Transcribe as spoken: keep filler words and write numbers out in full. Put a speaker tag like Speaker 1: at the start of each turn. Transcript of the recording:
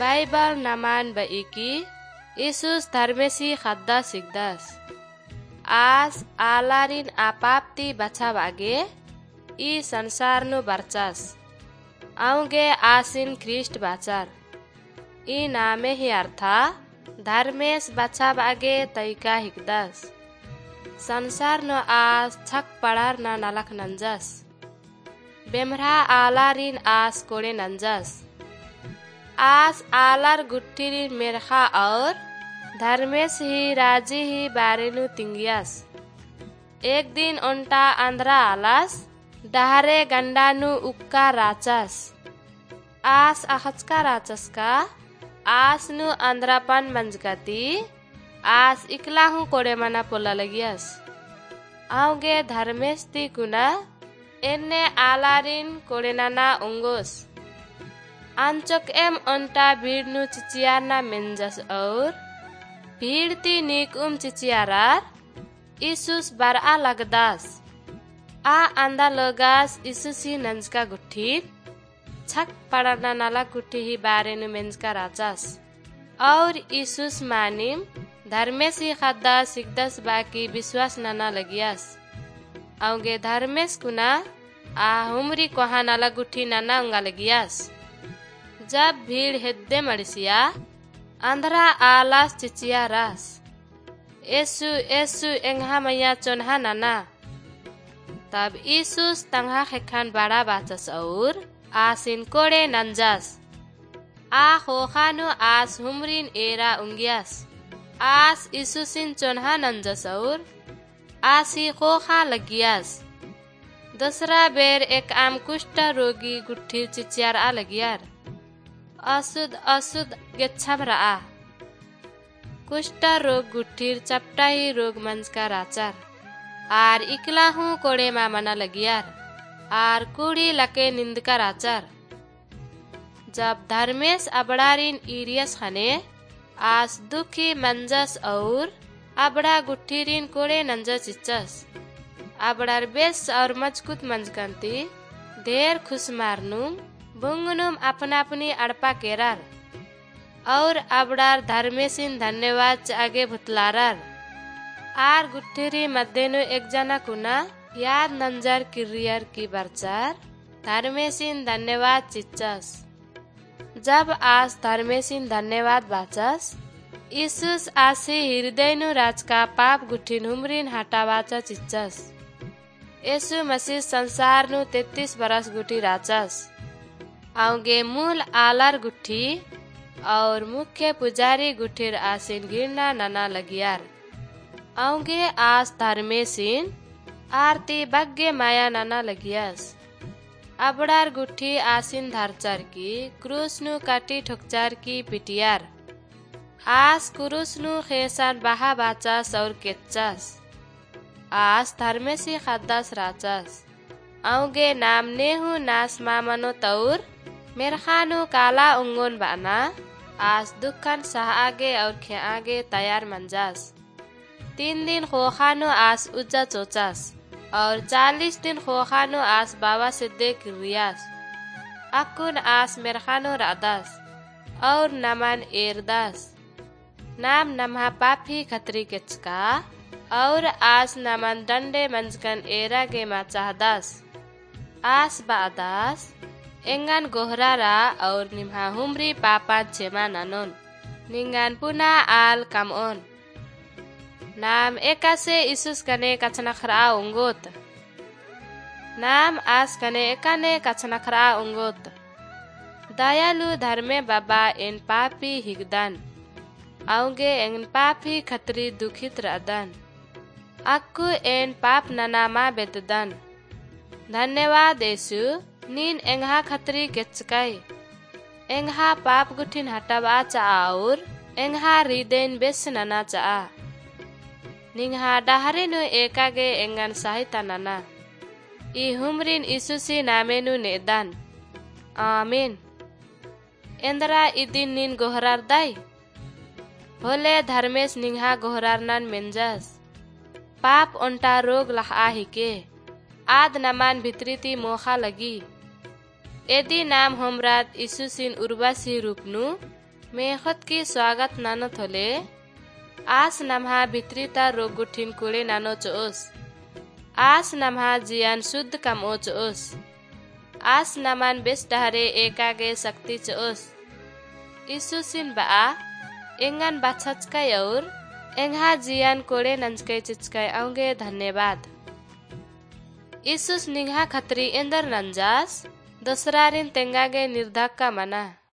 Speaker 1: Bible naman baiki Yesus धर्मेसी खद्दा सिकदास आज आलारिन आपाप्ती बचा बागे ई संसार नु बरचास आउगे आसिन ख्रिस्ट बाचार ई नामे ही अर्था धर्मेश बचा बागे तैका हिकदास संसार नो आज छक पड़ार ना नलक नंजास बेमरा आलारिन आस कोड़े नंजास आज आलार गुट्टिरिन मेरखा और धर्मेश ही राजी ही बारेनु तिंगियास एक दिन उन्टा आंध्रा आलास डहारे गंडानु उक्का राचास आस अखचका राचस का आस नु आंध्रापन मंजगती आस इकला हूँ कोड़े मना पोला लगियास आउगे धर्मेश ती कुना एन्ने आलारिन कोड़े नाना उंगोस आंचक एम उन्टा भीड़ नु चिचियारना मेंजस और भीड़ ती निक उम चिचियारार इसूस बारा लगदास आ आंदा लोगास इसूसी नंजका गुट्ठीर छक पड़ना नाला गुट्ठी ही बारे नु मेंजका राचास और इसूस मानिम धर्मेशी खद्दा सिकदस बाकी विश्वास नाना लगियास आउगे धर्मेश कुना आ हुमरी कोहा नाला गुट्ठी नाना उंगा लगियास जब भीड़ हेद्दे मड़सिया अंधरा आलास चिचिया रास एसु एसु एंहा मैया चोन्हा नाना तब ईसुस तंहा खेखान बड़ा बाचस और आसिन कोड़े नंजास आ खोखानु आस हुमरिन एरा उंगियास आस ईसुसिन चोन्हा नंजस और आसी खोखा लगियास दूसरा बेर एक आम कुष्ठ रोगी गुट्ठी चिचियार आ लगियार असुद असुद गेच्छम रहा कुष्ठ रोग गुट्ठीर चपटाही रोग मंज का राचार आर इकला हूँ कोड़े मा मना लगियार आर कुड़ी लके निंद का राचार जब धर्मेश अबड़ारिन इरियस खने आस दुखी मंजस और अबड़ा गुट्ठीरिन कोड़े नंजा चिच्चस अबड़ार बेस और मजकुत मंजकंती ढेर खुश मारनुम बुंगनुम अपना अपनी अड़पा केरार और अबड़ार धर्मेशिन धन्यवाद आगे भुतलारार आर गुट्ठीरी मध्यनु एक जना कुना याद नंजार किरियर की बरचार धर्मेशिन धन्यवाद चिच्चस जब आस धर्मेशिन धन्यवाद बाचस ईसुस आसी हृदयनु राज का पाप गुट्ठीन हुमरिन हटावाचा चिच्चस येसु मसीह संसार नु तैतीस बरस गुट्ठी राचस आउगे मूल आलार गुट्ठी और मुख्य पुजारी गुट्ठीर आसिन गिरना नना लगियार आउगे आस धर्मेशिन आरती बग्गे माया नना लगियास अबड़ार गुट्ठी आसिन धारचार की क्रूस नु काटी ठोकचार की पिटियार आस क्रूस नु खेसान बाहा बाचास और केच्चास आस धर्मेशी खद्दास राचास आउगे नाम नेहु नास मामनो तौर मेरखानु काला उंगोन बाना आज दुखन सह आगे और खे आगे तैयार मंजास तीन दिन खोखानु आस उज्जा चोचास और चालीस दिन खोखानु आस बाबा सिद्धे किरियास अकुन आस मेरखानु रादास और नमन एरदास नाम नमहा पापी खतरी केचका और आस नमन डंडे मंजकन एरा गे मा चाहदास आस बादास एंगान गोहरारा और निम्हा हुमरी पापा चेमा नानोन निंगान पुना आल कामोन नाम एकासे इसूस कने कचनखरा उंगोत नाम आस कने एकाने कचनखरा उंगोत दयालु धर्मे बाबा एन पापी हिगदान आउगे एन पापी खतरी दुखित रादान अक्कु एन पाप ननामा बेददान धन्यवाद येसु नीन एंहा खतरी केचकाई एंहा पाप गुठिन हटावा चा और एंहा रिदेन बेस नना चा निंहा डहारे नु एकागे एंगान सहायता नना ई हुमरिन इसूसी नामेनु नेदान आमीन एंदरा इदिन नीन गोहरार दाई होले धर्मेश निंहा गोहरार नान मेंजास पाप उन्टा रोग लखा हिके आद नमान भित्रीती मोखा लगी एदी नाम हमरात इसूसिन उर्वासी रूपनु मेखत की स्वागत नानो थोले आस नम्हा भित्रीता रोग गुठिन कुड़े नानो चोस आस नम्हा जियान शुद्ध कम ओ चोस आस नमान बेस डहरे एकागे शक्ति चोस इसुसिन बा एंगान बाछचकाय और एंहा जियान कोड़े नंचके चिचकाय आऊंगे धन्यवाद। इसूस निघा खतरी इंदर नंजास दूसरा रिन तेंगागे निर्धक्का मना।